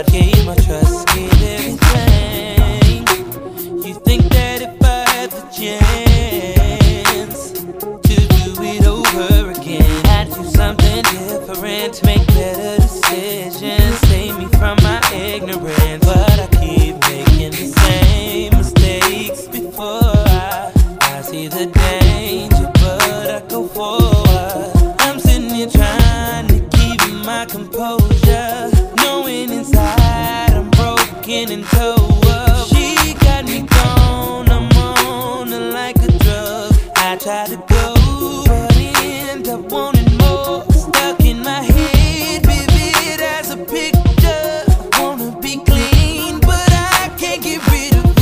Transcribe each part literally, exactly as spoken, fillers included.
gave my trust, gave everything. You think that if I had the chance to do it over again, I'd do something different, make better decisions, save me from my ignorance. But I keep making the same mistakes before I, I see the danger, but I go forward. I'm sitting here trying to keep my composure, knowing inside I'm broken and toe up. She got me gone, I'm on her like a drug. I try to go, but end up wanting more. Stuck in my head, vivid as a picture. I wanna be clean, but I can't get rid of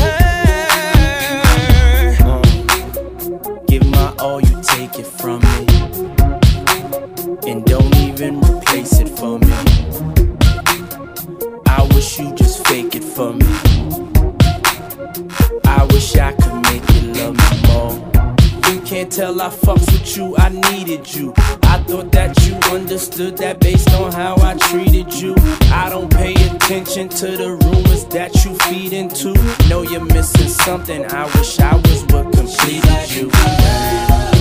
her. uh, Give my all, you take it from me, and don't even replace it for me. I wish you just fake it for me. I wish I could make you love me more. You can't tell I fucks with you, I needed you. I thought that you understood that based on how I treated you. I don't pay attention to the rumors that you feed into. Know you're missing something, I wish I was what completed you.